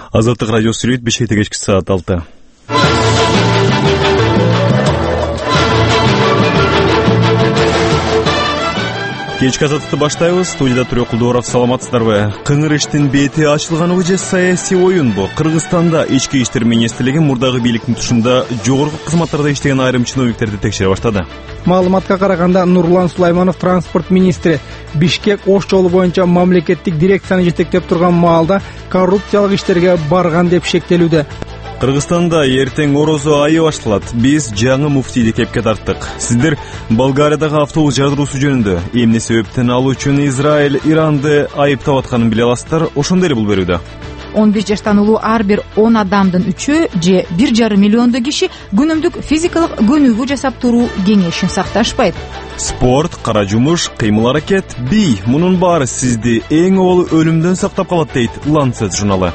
Азаттык радио сүрөт Бишкекте кечки саат 6. Кечки азаттыкты баштайбыз. Студияда Төрөкулдууров, саламатсыздарбы? Кыңыр иштин бети ачылганы же саясий оюн бу? Кыргызстанда ички иштер министрлиги мурдагы бийликтин тушунда жогорку кызматтарда иштеген айрым чиновниктерди текшере баштады. Маалыматка караганда, Нурлан Сулайманов транспорт министри Бишкек Ош жолу боюнча мамлекеттик дирекцияны жетектеп турган маалда коррупциялык иштерге барган деп шектелүүдө. Кыргызстанда эртең орозо айы башталат. Биз жаңы муфтийди кепке тарттык. Сиздер Болгариядагы автобус жардыруусу жөнүндө эмне себептен ал үчүн Израиль Иранды айыптап атканын биле аласыздар. Ошондой эле бул берүүдө 15 жаштан улуу ар бир 10 адамдын 3-ü же 1,5 миллиондой киши күнүмдүк физикалык көнүгүү жасап туруу кеңешин сакташпайт. Спорт, кара жумуш, кыймыл аракет, бий, мунун баары сизди эң обол өлүмдөн сактап калат дейт Lancet журналы.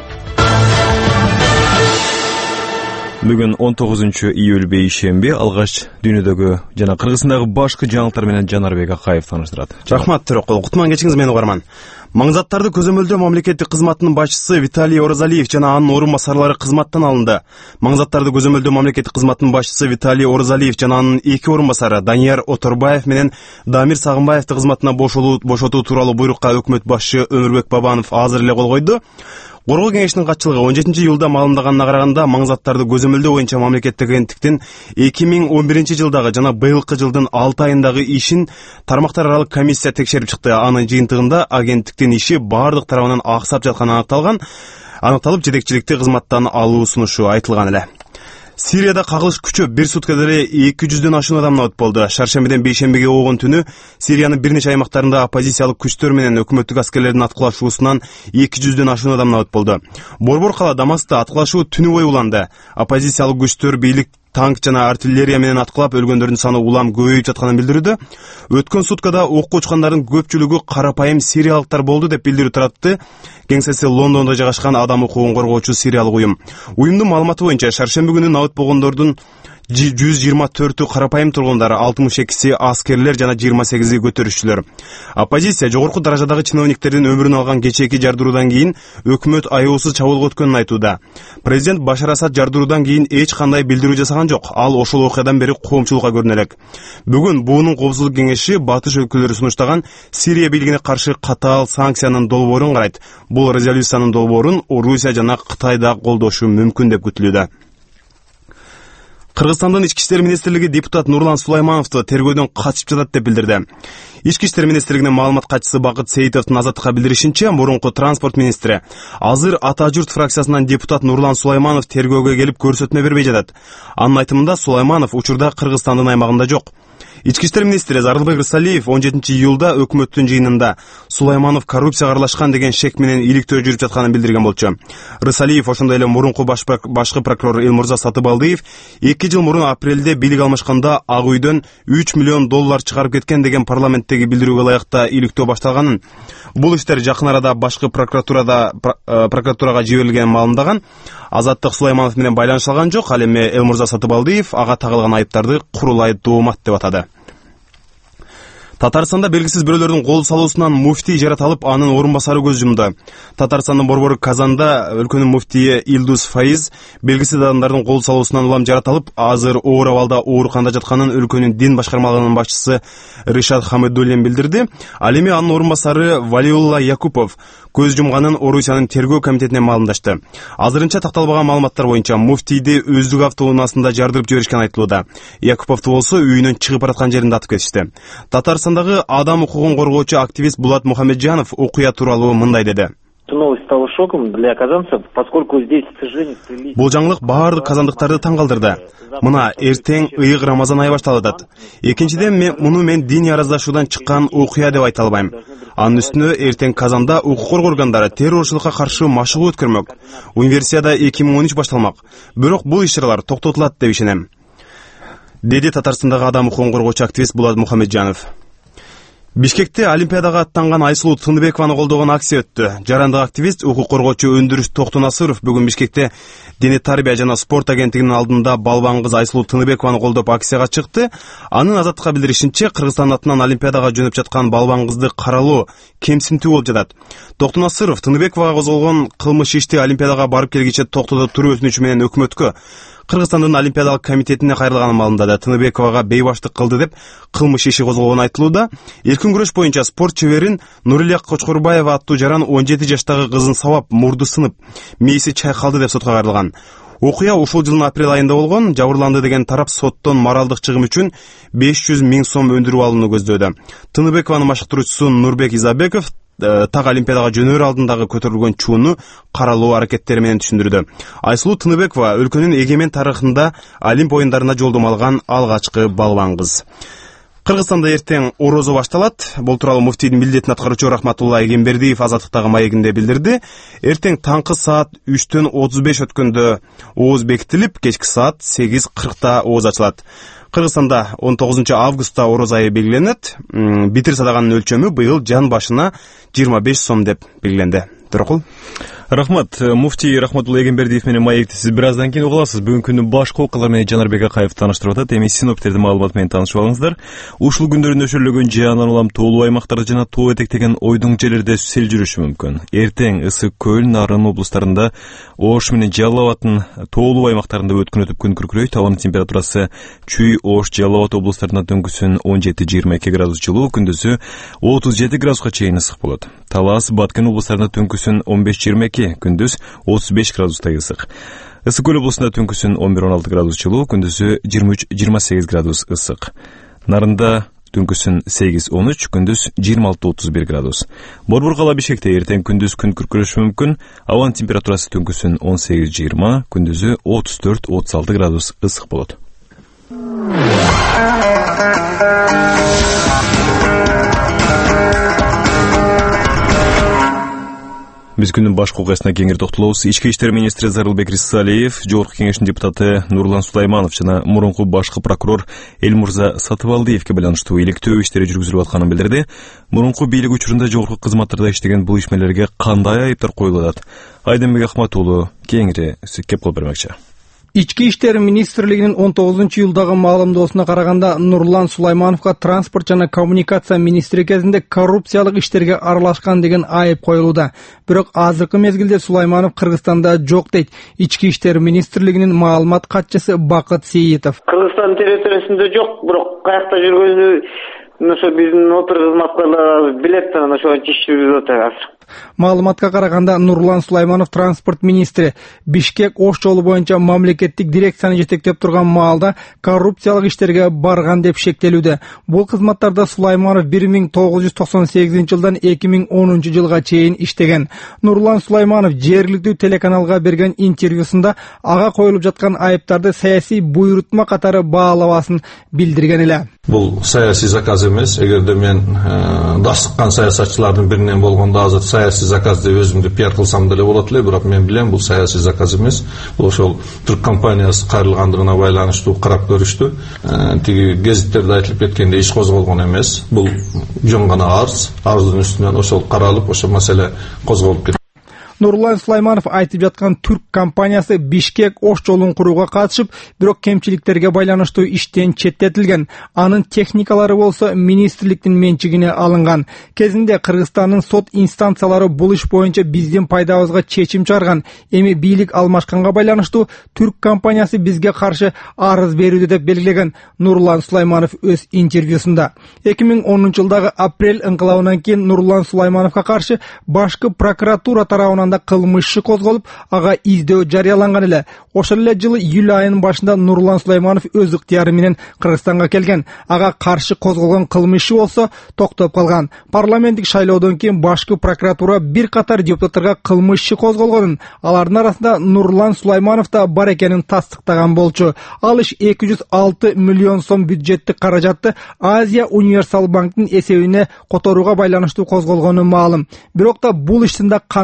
Бүгүн 19 июль бейшемби алгач дүйнөдөгү жана Кыргызстандагы башкы жаңылыктар менен Жанарбек Акаев таныштырат. Рахмат Төрөкул. Кутман кечиңиз менен угарман. Маңзаттарды көзөмөлдөө мамлекеттик кызматтын башчысы Виталий Оразалиев жана анын орун басарлары кызматтан алынды. Маңзаттарды көзөмөлдөө мамлекеттик кызматтын башчысы Виталий Оразалиев жана анын эки орун басары Данияр Оторбаев менен Дамир Сагынбаевди кызматтан бошотуу тууралуу буйрукка өкмөт башчы Өмүрбек Бабанов азыр эле кол койду. Коргоо кеңешинин катчылыгы 17-жылда маалымдаганына караганда, маңзаттарды көзөмөлдөө боюнча мамлекеттик агенттиктин 2011-жылдагы жана быйылкы жылдын 6 айындагы ишин тармактар аралык комиссия текшерип чыкты. Анын жыйынтыгында агенттиктин иши бардык тарабынан аксап жатканы аныкталып, жетекчиликти кызматтан алуу сунушу айтылган эле. Сирияда кагылыш күчөп, бир суткада эле 200дөн ашуун адам набыт болду. Шаршембиден бейшембиге болгон түнү Сириянын бир нече аймактарында оппозициялык күчтөр менен өкмөттүк аскерлердин аткылашуусунан 200дөн ашуун адам набыт болду. Борбор кала Дамаскта аткылашуу түнү бою уланды. Оппозициялык күчтөр бийлик танк жана артиллерия менен аткылап, өлгөндөрдүн саны улам көбөйүп жатканын билдирүүдө. Өткөн суткада окко учкандардын көпчүлүгү карапайым сириялыктар болду деп билдирүү таратты кеңсеси Лондондо жайгашкан адам укугун коргоочу сириялык уюм. Уюмдун маалыматы боюнча шаршемби күнү набыт болгондордун 124 карапайым тургундар, 62 аскерлер жана 28 көтөрүшчүлөр. Оппозиция жогорку даражадагы чиновниктердин өмүрүн алган кечээки жардыруудан кийин өкмөт аяосуз чабуулга өткөнүн айтууда. Президент Башар Асад жардыруудан кийин эч кандай билдирүү жасаган жок. Ал ошол окуядан бери коомчулукка көрүнө элек. Бүгүн буунун коопсуздук кеңеши батыш өлкөлөрү сунуштаган Сирия бийлигине каршы катаал санкциянын долбоорун карайт. Бул резолюциянын долбоорун Орусия жана Кытай да колдошу мүмкүн деп күтүлүүдө. Кыргызстандын Ички иштер министрлиги депутат Нурлан Сулаймановду тергөөдөн качып жатат деп билдирди. Ички иштер министрлигинин маалымат катчысы Бакыт Сейитовдун Азаттыкка билдиришинче, мурунку транспорт министри азыр Ата журт фракциясынан депутат Нурлан Сулайманов тергөөгө келип көрсөтмө бербей жатат. Анын айтымында Сулайманов учурда Кыргызстандын аймагында жок. Ички иштер министри Зарылбек Рысалиев 17-июлда өкмөттүн жыйынында Сулайманов коррупцияга аралашкан деген шек менен иликтөө жүрүп жатканын билдирген болчу. Рысалиев ошондой эле мурунку башкы прокурор Элмурза Сатыбалдиев 2 жыл мурун апрелде бийлик алмашканда Ак үйдөн 3 миллион доллар чыгарып кеткен деген парламенттеги билдирүүгө ылайыкта иликтөө башталганын. Бул иштер жакын арада башкы прокуратурага жиберилгенин маалымдаган. Азаттык Сулайманов менен байланыш алган жок. Ал эми Элмурза Сатыбалдиев ага тагылган айыптарды курулай доомат деп атады. Татарстанда белгисиз бирөөлөрдүн кол салуусунан муфтий жаратылып, анын орун басары көз жумду. Татарстандын борбору Казанда өлкөнүн муфтийи Илдус Файыз белгисиз адамдардын кол салуусунан улам жаратылып, азыр оор абалда ооруканада жатканын өлкөнүн дин башкармалыгынын башчысы Ришат Хамидуллин билдирди. Ал эми анын орун басары Валиулла Якупов көз жумганын Орусиянын тергөө комитетине маалымдашты. Азырынча такталбаган маалыматтар боюнча муфтийди өздүк автоунаасында жардырып жиберишкен айтылууда. Яkupovду болсо үйүнөн чыгып бараткан жеринде атып кетишти. Татарстандагы адам укугун коргоочу активист Булат Мухамеджанов окуя тууралуу мындай деди. Новость стала шоком для казанцев, поскольку здесь, к сожалению, Бул жаңылык баардык казандыктарды таң калтырды. Мына эртең ыйык Рамазан айы башталып атат. Экинчиден мен диний араздашуудан чыккан окуя деп айта албайм. Анын үстүнө эртең Казанда укук коргоо органдары террорчулукка каршы машыгуу өткөрмөк. Универсиада 2013 башталмак. Бирок бул иш-чаралар токтотулат деп ишенем, деди Татарстандагы адам укугун коргоочу активист Булат Мухамеджанов. Бишкекте Олимпиадага аттанган Айсулуу Тыныбекованы колдогон акция өттү. Жарандык активист, укук коргоочу Өндүрүш Токтонасыров бүгүн Бишкекте Дене тарбия жана спорт агенттигинин алдында балбан кыз Айсулуу Тыныбекованы колдоп акцияга чыкты. Анын Азаттыкка билдиришинче, Кыргызстан атынан Олимпиадага жөнөп жаткан балбан кызды каралоо кемсинтүү болуп жатат. Токтонасыров Тыныбековага козголгон кылмыш ишти Олимпиадага барып келгиче токтотуп туруу өтүнүчү менен өкмөткө, Кыргызстандын Олимпиадалык комитетине кайрылган маалында да Тыныбековага бейбаштык кылды деп кылмыш иши козголгону айтылууда. Эркин күрөш боюнча спорт чеберин Нурилия Кочкорбаева аттуу жаран 17 жаштагы кызын сабап, мурду сынып, мээси чайкалды деп сотко кайрылган. Окуя ушул жылдын апрель айында болгон. Жабырланды деген тарап соттон моралдык чыгым үчүн 500 000 сом өндүрүп алууну көздөөдө. Тыныбекованын машыктыруучусу Нурбек Изабеков так Олимпиадага жөнөр алдындагы көтөрүлгөн чууну каралоо аракеттери менен түшүндүрдү. Айсулуу Тыныбекова өлкөнүн эгемен тарыхында Олимп оюндарына жолдомо алган алгачкы балбан кыз. Кыргызстанда эртең орозо башталат. Бул тууралуу муфтийдин милдетин аткаруучу Рахматулла Эгембердиев Азаттыктагы маегинде билдирди. Эртең таңкы саат 3:35 өткөндө ооз бекитилип, кечки саат 8:40 ооз ачылат. Кыргызстанда 19 августта ороз айы белгиленет. Битир садаганын өлчөмү быйыл жан башына 25 сом деп белгиленди. Төрөкул. Рахмат. Муфтий Рахматулла Эгембердиев менен маекти сиз бир аздан кийин угуласыз. Бүгүнкү күндүн башкы окуялары менен Жанарбек Акаев тааныштырып атат. Эми синоптиктердин маалыматы менен таанышып алыңыздар. Ушул күндөрү нөшөрлөгөн жаандан улам тоолуу аймактарда жана тоо этектеген ойдуң жерлерде сел жүрүшү мүмкүн. Эртең ысык Көл, Нарын облустарында, Ош менен Жалал абадтын тоолуу аймактарында өткөн өтүп күн күркүрөйт. Абанын температурасы Чүй, Ош, Жалал абад облустарында түнкүсүн 17-22 градус жылуу, күндүзү 37 градуска чейин ысык болот. Талас, Баткен облустарында түнкүсүн 15-22, күндүз 35 градустай ысык. Ысык Көл облусунда түнкүсүн 11-16 градус жылуу, күндүзү 23-28 градус ысык. Нарында түнкүсүн 8-13, күндүз 26-31 градус. Борбор кала Бишкекте эртең күндүз күн күркүрөшү мүмкүн. Абанын температурасы түнкүсүн 18-20, күндүзү 34-36 градус ысык болот. Биз күндүн башкы окуясына кеңири токтолобуз. Ички иштер министри Зарылбек Рисалиев, Жогорку кеңештин депутаты Нурлан Сулайманов жана мурунку башкы прокурор Элмурза Сатыбалдиевке байланыштуу иликтөө иштери жүргүзүлүп атканын билдирди. Мурунку бийлик учурунда жогорку кызматтарда иштеген бул ишмерлерге кандай айыптар коюлуп атат? Айдынбек Ахмат уулу кеңири кеп кылып бермекчи. Ички иштер министрлигинин 19-жылдагы маалымдоосуна караганда, Нурлан Сулаймановго транспорт жана коммуникация министри кезинде коррупциялык иштерге аралашкан деген айып коюлууда. Бирок азыркы мезгилде Сулайманов Кыргызстанда жок дейт Ички иштер министрлигинин маалымат катчысы Бакыт Сейитов. Кыргызстан территориясында жок, бирок каякта жүргөнү ошо биздин отур кызматкерлер билет, анан ошо иш жүргүзүп атат азыр. Маалыматка караганда, Нурлан Сулайманов транспорт министри Бишкек Ош жолу боюнча мамлекеттик дирекцияны жетектеп турган маалда коррупциялык иштерге барган деп шектелүүдө. Бул кызматтарда Сулайманов 1998 жылдан 2010 жылга чейин иштеген. Нурлан Сулайманов жергиликтүү телеканалга берген интервьюсунда ага коюлуп жаткан айыптарды саясий буйрутма катары баалабасын билдирген эле. Бул саясий заказ эмес. Эгерде мен дастыккан саясатчылардын биринен болгондо азыр саясий заказ деп өзүмдү пиар кылсам деле болот эле, бирок мен билем бул саясий заказ эмес. Бул ошол Түрк компаниясы кайрылгандыгына байланыштуу карап көрүштү. Тиги гезиттерде айтылып кеткендей иш козголгон эмес. Бул жөн гана арыздын үстүнөн ошол каралып, ошол маселе козголуп кетти. Нурлан Сулайманов айтып жаткан Түрк компаниясы Бишкек Ош жолун курууга катышып, бирок кемчиликтерге байланыштуу иштен четтетилген. Анын техникалары болсо министрликтин менчигине алынган. Кезинде Кыргызстандын сот инстанциялары бул иш боюнча биздин пайдабызга чечим чыгарган. Эми бийлик алмашканга байланыштуу Түрк компаниясы бизге каршы арыз берүүдө деп белгилеген Нурлан Сулайманов өз интервьюсунда. 2010 жылдагы апрель ыңкылабынан кийин Нурлан Сулаймановго каршы башкы прокуратура тарабынан кылмыш иши козголуп, ага издөө жарыяланган эле. Ошол эле жылы июль айынын башында Нурлан Сулайманов өз ыктыяры менен Кыргызстанга келген. Ага каршы козголгон кылмыш иши болсо токтоп калган. Парламенттик шайлоодон кийин башкы прокуратура бир катар депутаттарга кылмыш иши козголгонун, алардын арасында Нурлан Сулайманов да бар экенин тастыктаган болчу. Ал иш 206 миллион сом бюджеттик каражатты Азия Универсал банктын эсебине которууга байланыштуу козголгону маалым. Бирок да бул иштин да кандай абал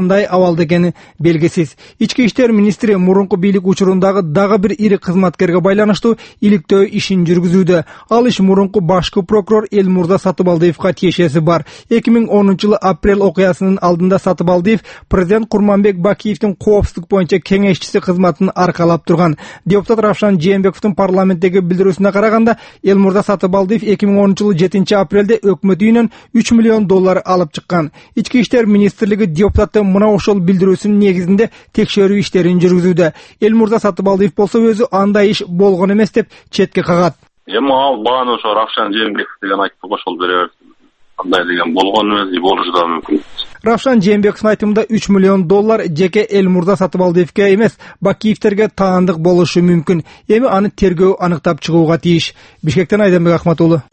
абалда экени белгисиз. Ички иштер министри мурунку бийлик учурундагы дагы бир ири кызматкерге байланыштуу иликтөө ишин жүргүзүүдө. Ал иш мурунку башкы прокурор Элмурза Сатыбалдиевге тиешеси бар. 2010-жылы апрель окуясынын алдында Сатыбалдиев президент Курманбек Бакиевдин коопсуздук боюнча кеңешчиси кызматын аркалап турган. Депутат Равшан Жээнбековдун парламенттеги билдирүүсүнө караганда, Элмурза Сатыбалдиев 2010-жылы 7-апрелде өкмөт үйүнөн $3 миллион алып чыккан. Ички иштер министрлиги депутаттын мына ошол билдирүүсүнүн негизинде текшерүү иштерин жүргүзүүдө. Элмурза Сатыбалдиев болсо өзү андай иш болгон эмес деп четке кагат. Ал бааны ошо Равшан Жээнбеков деген айтты кошулуп бере берди. Андай деген болгон эмес, болушу да мүмкүн. Равшан Жээнбековдун айтымында $3 миллион жеке Элмурза Сатыбалдиевге эмес, Бакиевтерге таандык болушу мүмкүн. Эми аны тергөө аныктап чыгууга тийиш. Бишкектен Айданбек Ахмат уулу.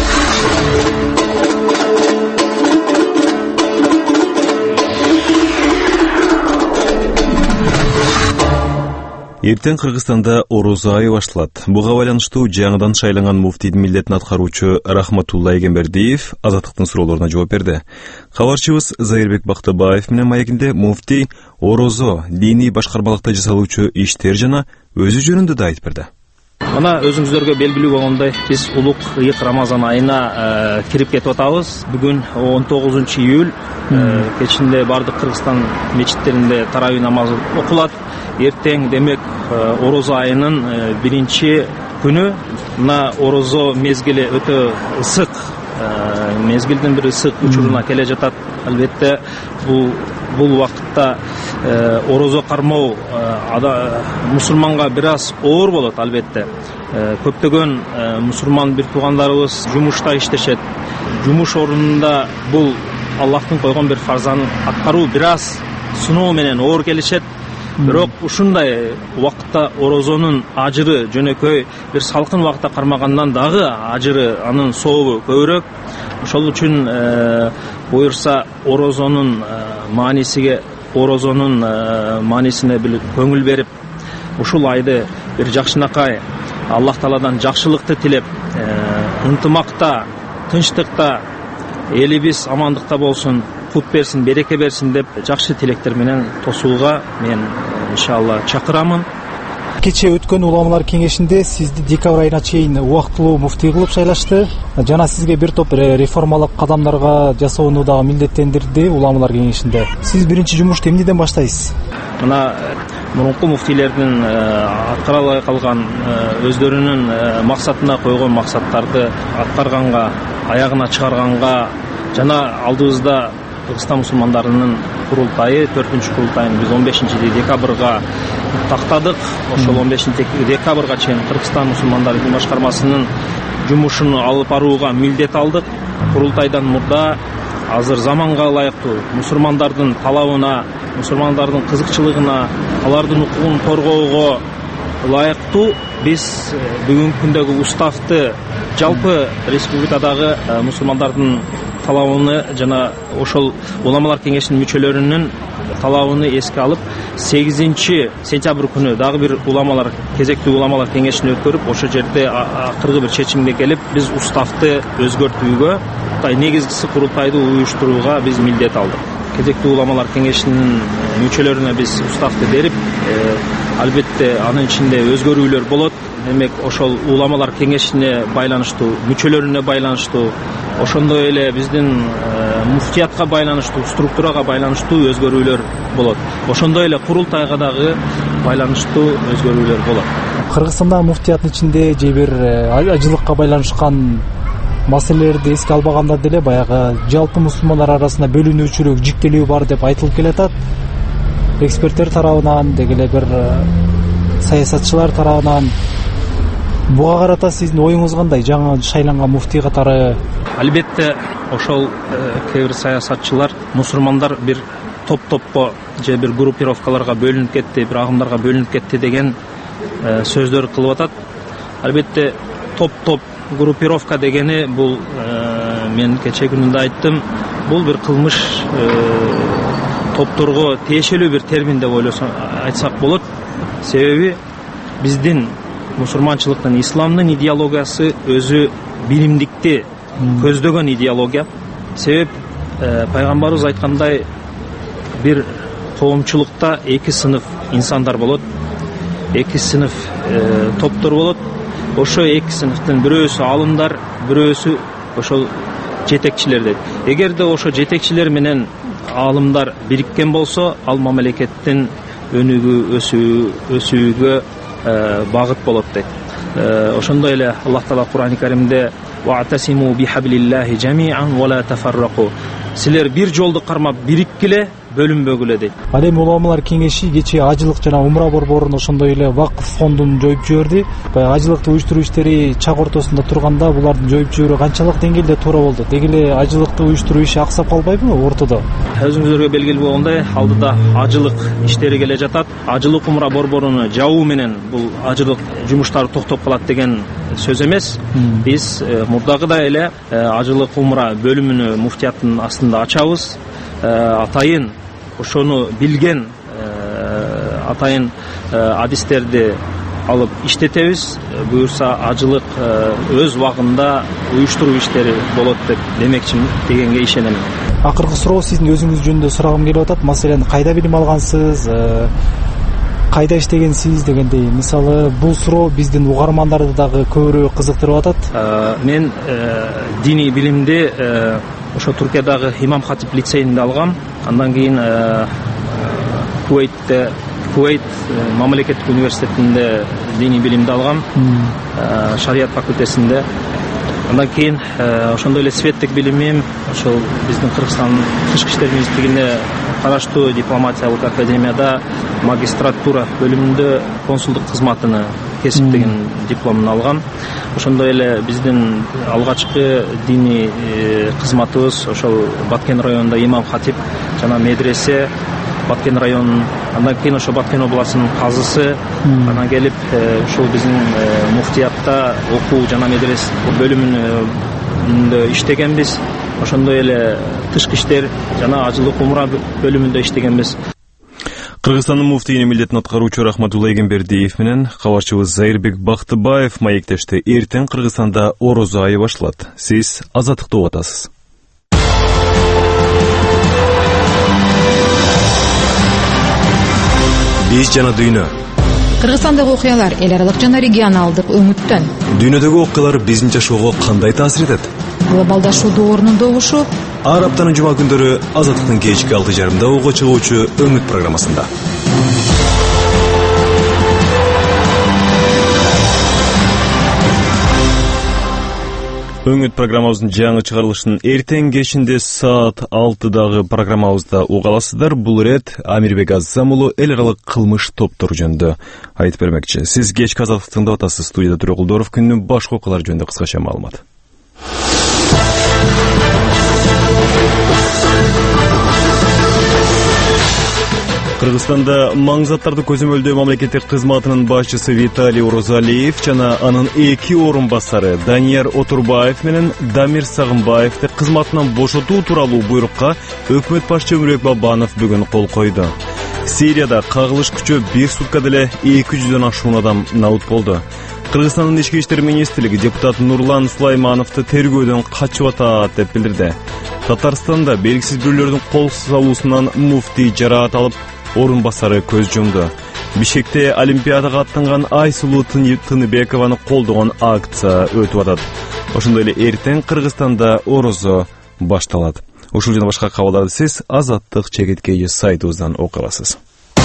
Эртең Кыргызстанда Орозо айы башталат. Буга байланыштуу жаңыдан шайланган муфтийдин милдетин аткаруучу Рахматулла Эгембердиев Азаттыктын суроолоруна жооп берди. Кабарчыбыз Зайырбек Бактыбаев менен маегинде муфтий Орозо диний башкармалыкта жасалуучу иштер жана өзү жөнүндө да айтып берди. Мына өзүңүздөргө белгилүү болгондой, биз улук ыйык Рамазан айына кирип кетип атабыз. Бүгүн 19 июль кечинде бардык Кыргызстан мечиттеринде тарауи намазы окулат. Эртең демек Орозо айынын 1 күнү. Мына Орозо мезгили өтө ысык, мезгилдин бир ысык учуруна келе жатат. Албетте бул убакытта Орозо кармоо мусулманга бир аз оор болот. Албетте көптөгөн мусулман бир туугандарыбыз жумушта иштешет. Жумуш ордунда бул Аллахтын койгон бир фарзын аткаруу бир аз сыноо менен оор келишет. Бирок ушундай убакытта Орозонун ажыры жөнөкөй бир салкын убакытта кармагандан дагы ажыры, анын сообу көбүрөөк. Ошол үчүн буюрса Орозонун маанисине бир көңүл берип, ушул айды бир жакшынакай Аллах Тааладан жакшылыкты тилеп, ынтымакта, тынчтыкта, элибиз амандыкта болсун, кут берсин, береке берсин деп жакшы тилектер менен тосууга мен иншалла чакырамын. Кече өткөн уламалар кеңешинде сизди декабрь айына чейин убактылуу муфтий кылып шайлашты. Жана сизге бир топ реформалык кадамдарга жасоону дагы милдеттендирди уламалар кеңешинде. Сиз биринчи жумушту эмнеден баштайсыз? Мына мурунку муфтийлердин аткара албай калган өздөрүнүн максатына койгон максаттарды аткарганга, аягына чыгарганга жана алдыбызда Кыргызстан мусулмандарынын курултайы 4-курултайын биз 15-декабрга тактадык. Ошол 15-декабрга чейин Кыргызстан мусулмандары дин башкармасынын жумушун алып барууга милдет алдык. Курултайдан мурда азыр заманга ылайыктуу мусулмандардын талабына, мусулмандардын кызыкчылыгына, алардын укугун коргоого ылайыктуу биз бүгүнкү күндөгү уставты жалпы республикадагы мусулмандардын талабыны жана ошол уламалар кеңешинин мүчөлөрүнүн талабын эске алып 8 сентябрь күнү дагы бир уламалар кезектүү уламалар кеңешин өткөрүп, ошол жерде акыркы бир чечимге келип, биз уставты өзгөртүүгө, негизгиси курултайды уюштурууга биз милдет алдык. Кезектүү уламалар кеңешинин мүчөлөрүнө биз уставты берип, албетте анын ичинде өзгөрүүлөр болот. Демек ошол уламалар кеңешине байланыштуу, мүчөлөрүнө байланыштуу, ошондой эле биздин муфтиятка байланыштуу, структурага байланыштуу өзгөрүүлөр болот. Ошондой эле курултайга дагы байланыштуу өзгөрүүлөр болот. Кыргызстанда муфтияттын ичинде же бир ажылыкка байланышкан маселелерди эске албаганда деле баягы жалпы мусулмандар арасында бөлүнүүчүлүк, жиктелүү бар деп айтылып келатат. Эксперттер тарабынан, дегеле бир саясатчылар тарабынан буга карата сиздин оюңуз кандай? Жаңы шайланган муфтий катары? Албетте ошол кээ бир саясатчылар мусулмандар бир топ-топко же бир группировкаларга бөлүнүп кетти, бир агымдарга бөлүнүп кетти деген сөздөр кылып атат. Албетте топ-топ группировка дегени бул мен кече күнүндө айттым, бул бир кылмыш топторго тиешелүү бир термин деп айтсак болот. Себеби биздин мусулманчылыктын, исламдын идеологиясы өзү биримдикти көздөгөн идеология. Себеп пайгамбарыбыз айткандай, бир коомчулукта эки сыныф инсандар болот, эки сыныф топтор болот. Ошо эки сыныптын бирөөсү алымдар, бирөөсү ошол жетекчилер дейт. Эгерде ошо жетекчилер менен алымдар бириккен болсо, ал мамлекеттин өнүгүү өсүүгө багыт болот дейт. Ошондой эле Аллах Таала Кур'ани Каримде «Ва'тасиму бихаблиллахи жами'ан ва ла тафаррaqu». Силер бир жолду кармап бириккиле, бөлүнбөгүлө дейт. Ал эми уламалар кеңеши кечээ ажылык жана умра борборун ошондой эле вакыф фондун жоюп жиберди. Баягы ажылыкты уюштуруу иштери чак ортосунда турганда булардын жоюп жиберүү канчалык деңгээлде туура болду? Деги эле ажылыкты уюштуруу иши аксап калбайбы ортодо? Өзүңүзгө белгилүү болгондой, алдыда ажылык иштери келе жатат. Ажылык умра борборуну жабуу менен бул ажылык жумуштары токтоп калат деген сөз эмес. Биз мурдагыдай эле ажылык умра бөлүмүнү муфтияттын астында ачабыз. Атайын ошону билген атайын адистерди алып иштетебиз. Буюрса ажылык өз убагында уюштуруу иштери болот деп демекчимин, дегенге ишенем. Акыркы суроо сиздин өзүңүз жөнүндө сурагым келип атат. Маселен, кайда билим алгансыз, кайда иштегенсиз дегендей. Мисалы, бул суроо биздин угармандарды дагы көбүрөөк кызыктырып атат. Мен диний билимди ошо Туркиядагы Имам Хатип лицейинде алгам. Андан кийин Кувейт мамлекеттик университетинде диний билимди алгам, шарият факультетинде. Андан кийин ошондой эле светтик билимим ошол биздин Кыргызстандын Тышкы иштер министрлигине караштуу дипломатиялык академияда магистратура бөлүмүндө консулдук кызматыны кесиптеген дипломун алгам. Ошондой эле биздин алгачкы диний кызматыбыз ошол Баткен районунда Имам Хатип жана медресе Баткен районунун, андан кийин ошо Баткен областынын казысы, анан келип ушул биздин муфтиятта окуу жана медресе бөлүмүндө иштегенбиз. Ошондой эле тышкы иштер жана ажылык умра бөлүмүндө иштегенбиз. Кыргызстандын муфтийинин милдетин аткаруучу Рахматулла Эгембердиев менен кабарчыбыз Зайырбек Бактыбаев маектешти. Эртең Кыргызстанда орозо айы башталат. Сиз Азаттыкты угуп атасыз. Биз жана дүйнө. Кыргызстандагы окуялар эл аралык жана регионалдык өңүттөн. Дүйнөдөгү окуялар биздин жашоого кандай таасир этет? Глобалдашуу доорунун добушу Ар аптанын жума күндөрү Азаттыктын кечки 6:30 угуга чыгуучу Өңүт программасында. Өңүт программабыздын жаңы чыгарылышын эртең кечинде саат 6-дагы программабызда угаласыздар. Бул ирет Амирбек Аззам уулу эл аралык кылмыш топтору жөнүндө айтып бермекчи. Сиз кечки Азаттыкты тыңдап атасыз. Студияда Төрөкулдоров. Күндүн башка окуялары жөнүндө кыскача маалымат. Кыргызстанда маңзаттарды көзөмөлдөө мамлекеттик кызматынын башчысы Виталий Орозалиев жана анын эки орун басары Данияр Отурбаев менен Дамир Сагынбаевди кызматынан бошотуу тууралуу буйрукка өкмөт башчы Өмүрбек Бабанов бүгүн кол койду. Сирияда кагылыш күчөп 1 суткада эле 200дөн ашуун адам набут болду. Кыргызстандын ички иштер министрлиги депутат Нурлан Сулаймановду тергөөдөн качып атат деп билдирди. Татарстанда белгисиз бирлөрдүн кол салуусунан муфтий жараат алып, орун басары көз жумду. Бишкекте Олимпиадага аттанган Айсулуу Тыныбекованы колдогон акция өтүп атат. Ошондой эле эртең Кыргызстанда орозо башталат. Ушул жана башка кабарларды сиз Азаттык чегиткейи сайтыбыздан окуй аласыз.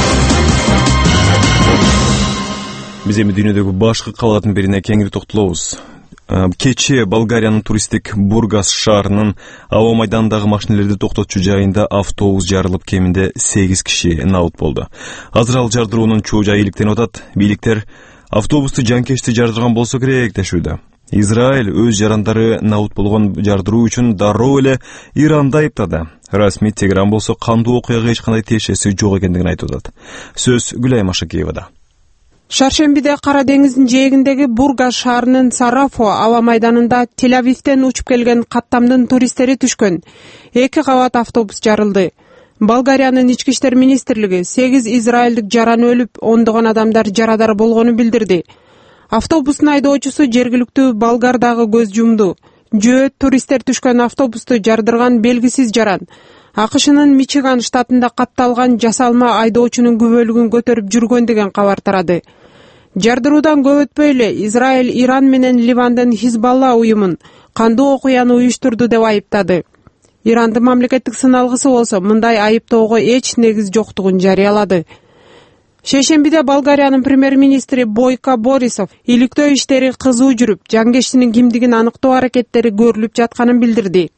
Биз эми дүйнөдөгү башка кабарлардын бирине кеңири токтолобуз. Кечээ Болгариянын туристтик Бургас шаарынын аба майданындагы машинелерди токтотчу жайында автобус жарылып, кеминде 8 киши набут болду. Азыр ал жардыруунун чоо жайы иликтенип атат. Бийликтер автобусту жанкечти жардырган болсо керек дешүүдө. Израиль өз жарандары набут болгон жардыруу үчүн дароо эле Иранды айыптады. Расмий Тегеран болсо кандуу окуяга эч кандай тиешеси жок экендигин айтып атат. Сөз Гүлай Машакиевада. Шаршембиде Кара деңиздин жээгиндеги Бургас шаарынын Сарафо аба майданында Тель-Авивден учуп келген каттамдын туристтери түшкөн. 2 кабат автобус жарылды. Болгариянын ички иштер министрлиги 8 израилдик жаран өлүп, ондогон адамдар жарадар болгонун билдирди. Автобустун айдоочусу жергиликтүү болгар дагы көз жумду. Жөө туристтер түшкөн автобусту жардырган белгисиз жаран. АКШнын Мичиган штатында катталган жасалма айдоочунун күбөлүгүн көтөрүп жүргөн деген кабар тарады. Жардыруудан көп өтпөй эле Израиль Иран менен Ливандын Хизбалла уюмун кандуу окуяны уюштурду деп айыптады. Ирандын мамлекеттик сыналгысы болсо мындай айыптоого эч негиз жоктугун жарыялады. Шейшембиде Болгариянын премьер-министри Бойко Борисов иликтөө иштери кызуу жүрүп, жангештинин кимдигин аныктоо аракеттери көрүлүп жатканын билдирди.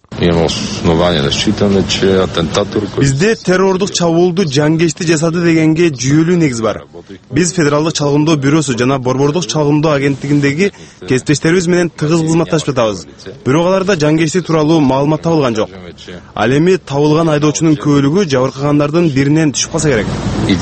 Бизде террордук чабуулду жангешти жасады дегенге жүйөлүү негиз бар. Биз Федералдык чалгындоо бюросу жана Борбордук чалгындоо агенттигиндеги кесиптештерибиз менен тыгыз кызматташып жатабыз. Бирок аларда жангешти тууралуу маалымат табылган жок. Ал эми табылган айдоочунун көбөлүгү жабыркагандардын биринен түшүп калса керек.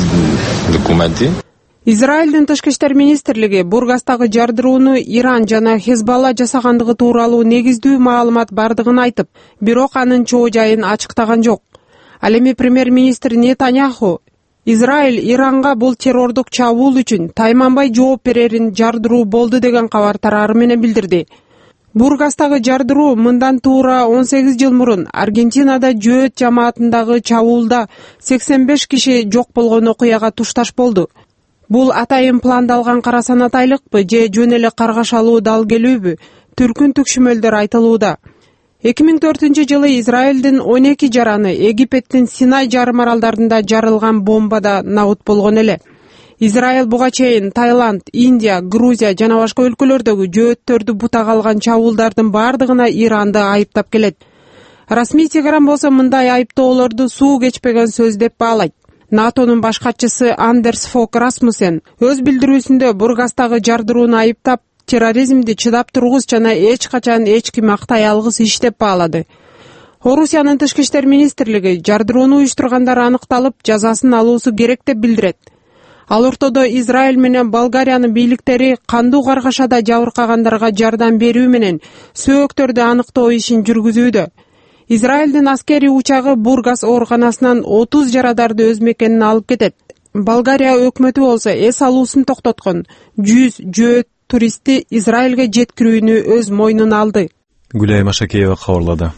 Израилдин тышкы иштер министрлиги Бургастагы жардырууну Иран жана Хизбалла жасагандыгы тууралуу негиздүү маалымат бардыгын айтып, бирок анын чоо жайын ачыктаган жок. Ал эми премьер-министр Нетаньяху Израиль Иранга бул террордук чабуул үчүн тайманбай жооп берерин жардыруу болду деген кабар тарары менен билдирди. Бургастагы жардыруу мындан туура 18 жыл мурун Аргентинада жөөт жамаатындагы чабуулда 85 киши жок болгон окуяга тушташ болду. Бул атайын пландалган кара санатайлыкпы же жөн эле каргашалуу дал келүүбү? Түркүн түкшүмөлдөр айтылууда. 2004-жылы Израилдин 12 жараны Египеттин Синай жарым аралдарында жарылган бомбада набут болгон эле. Израиль буга чейин Таиланд, Индия, Грузия жана башка өлкөлөрдөгү жөөттөрдү бутага алган чабуулдардын бардыгына Иранды айыптап келет. Расмий Тегеран болсо мындай айыптоолорду суу кечпеген сөз деп баалайт. НАТОнун баш катчысы Андерс Фок Расмуссен өз билдирүүсүндө Бургастагы жардырууну айыптап, терроризмди чыдап тургус жана эч качан эч ким актай алгыс иш деп баалады. Орусиянын тышкы иштер министрлиги жардырууну уюштургандар аныкталып, жазасын алуусу керек деп билдирет. Ал ортодо Израиль менен Болгариянын бийликтери кандуу каргашада жабыркагандарга жардам берүү менен сөөктөрдү аныктоо ишин жүргүзүүдө. Израилдин аскери учагы Бургас ооруканасынан 30 жарадарды өз мекенине алып кетет. Болгария өкмөтү болсо эс алуусун токтоткон. 100 жөөт туристти Израилге жеткирүүнү өз мойнуна алды. Гүлай Машакеева кабарлады.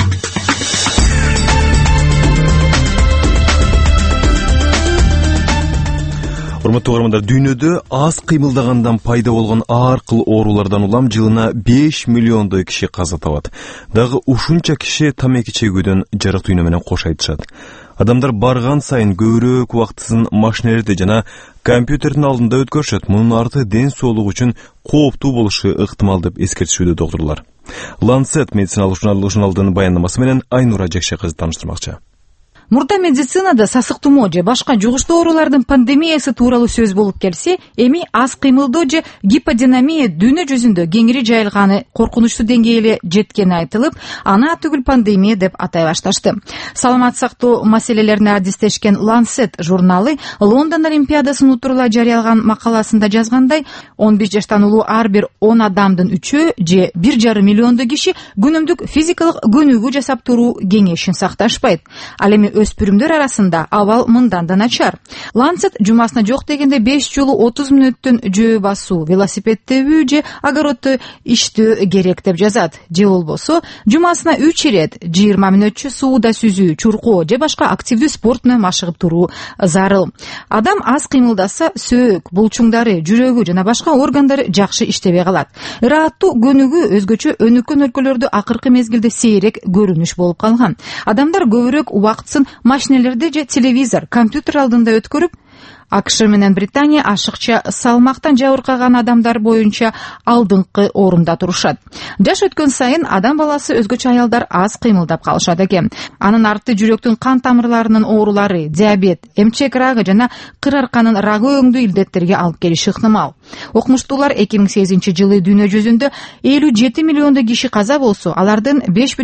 Урматтуу угармандар, дүйнөдө аз кыймылдагандан пайда болгон ар кыл оорулардан улам жылына 5 миллиондой киши каза табат. Дагы ушунча киши тамеки чегүүдөн жарык дүйнө менен кош айтышат. Адамдар барган сайын көбүрөөк убактысын машинелерде жана компьютердин алдында өткөрүшөт. Мунун арты ден соолугу үчүн кооптуу болушу ыктымал деп эскертишүүдө доктурлар. Lancet медициналык журналдын баяндамасы менен Айнура Жекше кызы тааныштырмакчы. Мурда медицинада сасык тумоо же башка жугуштуу оорулардын пандемиясы тууралуу сөз болуп келсе, эми аз кыймылдоо же гиподинамия дүйнө жүзүндө кеңири жайылганы коркунучтуу деңгээлге жеткени айтылып, аны түгүл пандемия деп атай башташты. Саламат сактоо маселелерине адистешкен Lancet журналы Лондон Олимпиадасын утурлай жарыялаган макаласында жазгандай, 15 жаштан улуу ар бир 10 адамдын 3-ü же 1,5 миллиондой киши күнүмдүк физикалык көнүгүү жасап туруу кеңешин сакташпайт. Ал эми өспүрүмдөр арасында абал мындан да начар. Lancet жумасына жок дегенде 5 жолу 30 мүнөттүн жөө басуу, велосипед тебүү же огороддо иштөө керек деп жазат. Же болбосо жумасына 3 ирет 20 мүнөтчү сууда сүзүү, чуркоо же башка активдүү спорт менен машыгып туруу зарыл. Адам аз кыймылдаса, сөөк, булчуңдары, жүрөгү жана башка органдары жакшы иштебей калат. Ырааттуу көнүгүү өзгөчө өнүккөн өлкөлөрдө акыркы мезгилде сейрек көрүнүш болуп калган. Адамдар көбүрөөк убактысын машинелерде же телевизор, компьютер алдында өткөрүп, АКШ менен Британия ашыкча салмактан жабыркаган адамдар боюнча алдыңкы орунда турушат. Жаш өткөн сайын адам баласы өзгөчө аялдар аз кыймылдап калышат экен. Анын арты жүрөктүн кан тамырларынын оорулары, диабет, эмчек рагы жана кыр арканын рагы өңдүү илдеттерге алып келиши ыктымал. Окумуштуулар 2008-жылы дүйнө жүзүндө 57 миллиондой киши каза болсо, алардын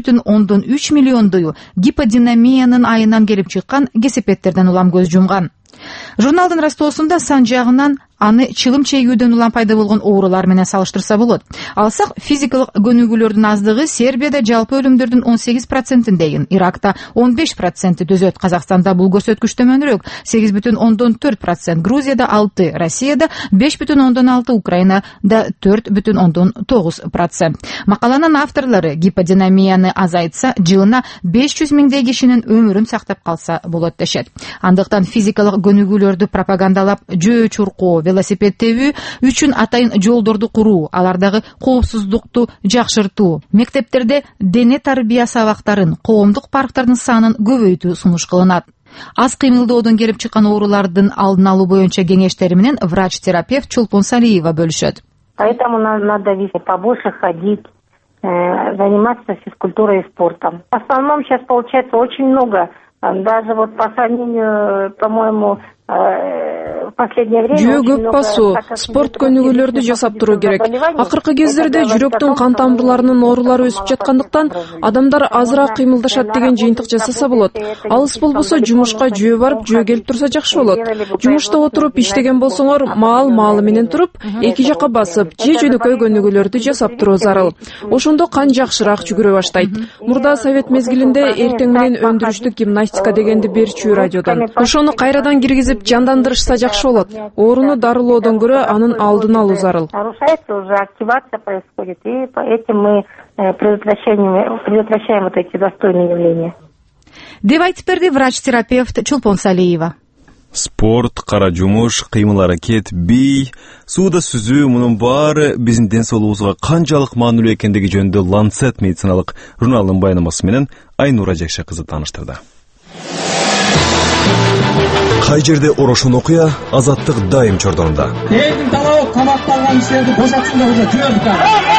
5,3 миллиондою гиподинамиянын айынан келип чыккан кесепеттерден улам көз жумган. Журналдын растоосунда сан жагынан аны чылым чегүүдөн улам пайда болгон оорулар менен салыштырса болот. Алсак, физикалык көнүгүүлөрдүн аздыгы Сербияда жалпы өлүмдөрдүн 18%, Иракта 15% төзөт. Казакстанда бул көрсөткүч төмөнүрөөк 8,4%, Грузияда 6%, Россияда 5,6%, Украинада 4,9%. Макаланын авторлору гиподинамияны азайтса, жылына 500 миңдей кишинин өмүрүн сактап калса болот дешет. Андыктан физикалык көнүгүүлөрдү пропагандалап, жөө чуркоо, велосипед тебүү үчүн атайын жолдорду куруу, алардагы коопсуздукту жакшыртуу, мектептерде дене тарбия сабактарын, коомдук парктардын санын көбөйтүү сунуш кылынат. Аз кыймылдоодон келип чыккан оорулардын алдын алуу боюнча кеңештери менен врач-терапевт Чулпун Салиева бөлүшөт. Поэтому надо побольше ходить, заниматься физкультурой и спортом. В основном сейчас получается очень много. Даже вот по сравнению, по-моему, жөө көп басуу, спорт көнүгүүлөрдү жасап туруу керек. Акыркы кездерде жүрөктүн кан тамырларынын оорулары өсүп жаткандыктан адамдар азыраак кыймылдашат деген жыйынтык жасаса болот. Алыс болбосо жумушка жөө барып, жөө келип турса жакшы болот. Жумушта отуруп иштеген болсоңор, маал менен туруп, эки жакка басып, же жөнөкөй көнүгүүлөрдү жасап туруу зарыл. Ошондо кан жакшыраак жүгүрө баштайт. Мурда совет мезгилинде эртең менен өндүрүштүк гимнастика дегенди берчү радиодон. Ошону кайрадан киргизип жандандырышса жакшы болот. Ооруну дарылоодон көрө анын алдын алуу зарыл. Нарушается уже, активация происходит, и этим мы предотвращаем вот эти застойные явления. Деп айтып берди врач-терапевт Чулпун Салиева. Спорт, кара жумуш, кыймыл аракет, бий, сууда сүзүү, мунун баары биздин ден соолугубузга канчалык маанилүү экендиги жөнүндө Lancet медициналык журналынын баянамасы менен Айнура Жекше кызы тааныштырды. Кай жерде орошон окуя, азаттык дайым чордонунда. Элдин талабы камакталган кишилерди бошотсун деп уже жүрөбүз.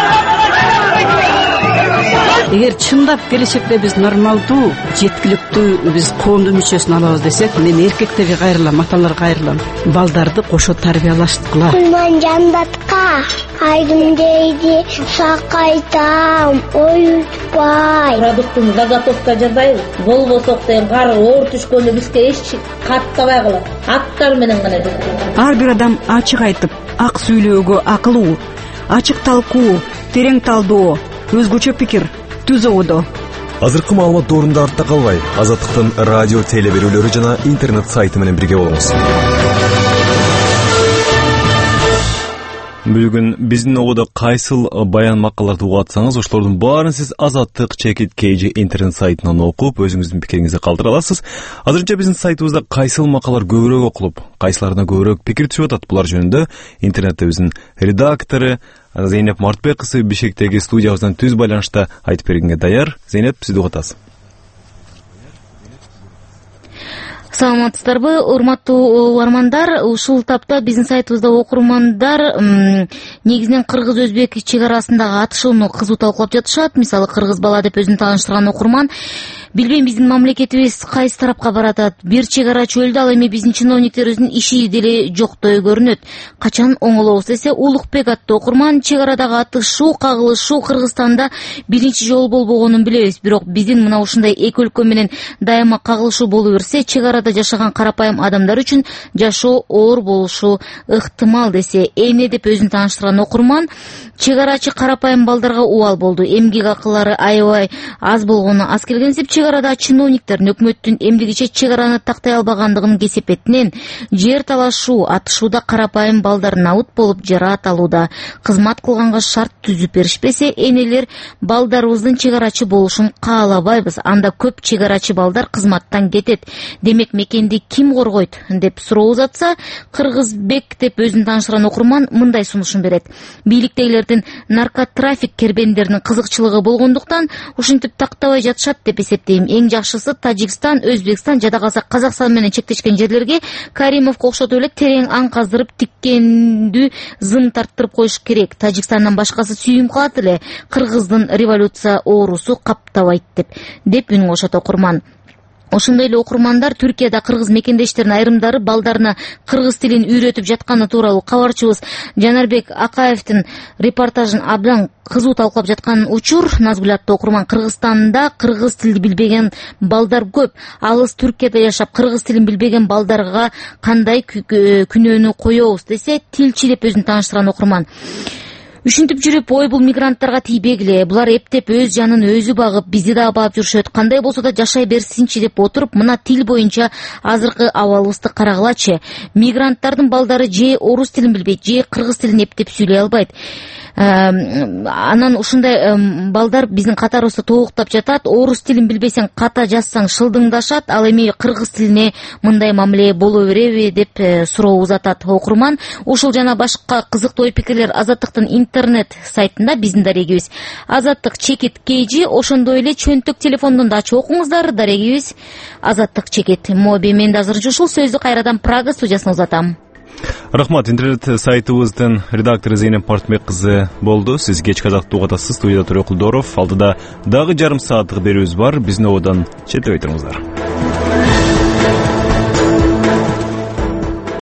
Эгер чындап келечекте биз нормалдуу, жеткиликтүү биз коомдун мүчөсүн алабыз десек, мен эркектерге кайрылам, аталарга кайрылам. Балдарды кошо тарбиялаштыкыла. Кулман жандатка айдым дейди, сакайтам, оютпай. Продуктун заготовка жасайбыз. Болбосок деген кар оор түшкөндө бизге эч каттабай калат. Аттар менен гана жүрөбүз. Ар бир адам ачык айтып, ак сүйлөөгө акылуу, ачык талкуу, терең талдоо, өзгөчө пикир түзүүдө. Азыркы маалымат доорунда артта калбай, Азаттыктын радио теле берүүлөрү жана интернет сайты менен бирге болуңуз. Бүгүн биздин ободо кайсыл баян макалаларды угуп атсаңыз, ошолордун баарын сиз Азаттык /KG интернет сайтынан окуп, өзүңүздүн пикириңизди калтыра аласыз. Азырынча биздин сайтыбызда кайсыл макалалар көбүрөөк окулуп, кайсыларына көбүрөөк пикир түшүп атат, булар жөнүндө интернетте биздин редактору Зейнеп Мартбек кызы Бишкектеги студиябыздан түз байланышта айтып бергенге даяр. Зейнеп, сизди угатабыз. Саламатсыздарбы, урматтуу угармандар? Ушул тапта биздин сайтыбызда окурмандар негизинен кыргыз-өзбек чек арасындагы атышууну кызуу талкуулап жатышат. Мисалы, кыргыз бала деп өзүн тааныштырган окурман: билбейм, биздин мамлекетибиз кайсы тарапка баратат. Бир чек арачы өлдү, ал эми биздин чиновниктерибиздин иши деле жоктой көрүнөт. Качан оңолобуз десе, Улукбек аттуу окурман: чек арадагы атышуу, кагылышуу Кыргызстанда биринчи жолу болбогонун билебиз. Бирок биздин мына ушундай эки өлкө менен дайыма кагылышуу боло берсе, чек арада жашаган карапайым адамдар үчүн жашоо оор болушу ыктымал десе. Эне деп өзүн тааныштырган окурман: чек арачы карапайым балдарга убал болду. Эмгек акылары аябай аз болгону аз келгенсип, чек арада чиновниктердин өкмөттүн эмдигиче чек араны тактай албагандыгынын кесепетинен жер талашуу, атышууда карапайым балдар набыт болуп жараат алууда. Кызмат кылганга шарт түзүп беришпесе, энелер балдарыбыздын чек арачы болушун каалабайбыз. Анда көп чек арачы балдар кызматтан кетет. Демек, мекенди ким коргойт деп суроо узатса, Кыргызбек деп өзүн тааныштырган окурман мындай сунушун берет: бийликтегилердин наркотрафик кербендеринин кызыкчылыгы болгондуктан ушинтип тактабай жатышат деп эсептейм. Эң жакшысы Тажикстан, Өзбекстан, жада калса Казакстан менен чектешкен жерлерге Каримовго окшотуп эле терең аң каздырып, тиккендүү зым тарттырып коюш керек. Тажикстандан башкасы сүйүм калат эле, Кыргыздын революция оорусу каптабайт деп үнүн кошот окурман. Ошондой эле окурмандар Түркияда кыргыз мекендештеринин айрымдары балдарына кыргыз тилин үйрөтүп жатканы тууралуу кабарчыбыз Жанарбек Акаевдин репортажын абдан кызуу талкуулап жаткан учур. Назгүл аттуу окурман: Кыргызстанда кыргыз тилин билбеген балдар көп. Алыс Түркияда жашап кыргыз тилин билбеген балдарга кандай күнөөнү коебуз десе, тилчи деп өзүн тааныштырган окурман. Үшүнтүп жүрүп, ой бул мигранттарга тийбегиле, булар эптеп өз жанын өзү багып, бизди да баап жүрүшөт, кандай болсо да жашай берсинчи деп отуруп, мына тил боюнча азыркы абалыбызды карагылачы. Мигранттардын балдары же орус тилин билбейт, же кыргыз тилин эптеп сүйлөй албайт. Анан ушундай балдар биздин катарыбызда тобуктап жатат. Орус тилин билбесең, ката жазсаң шылдыңдашат, ал эми кыргыз тилине мындай мамиле боло береби деп суроо узатат окурман. Ушул жана башка кызыктуу ой пикирлер Азаттыктын интернет сайтында, биздин дарегибиз Азаттык чекит KG, ошондой эле чөнтөк телефондон да ачып окуңуздар. Дарегибиз Азаттык чекит моби. Мен да азыр ушул сөздү кайрадан Прага студиясына узатам. Рахмат. Интернет сайтыбыздын редактору Зейнеп Партмек кызы болду. Сиз кечки казакты угатасыз. Студияда Турек Кулдоров. Алдыда дагы жарым сааттык берүүбүз бар. Биздин ободон четтебей туруңуздар.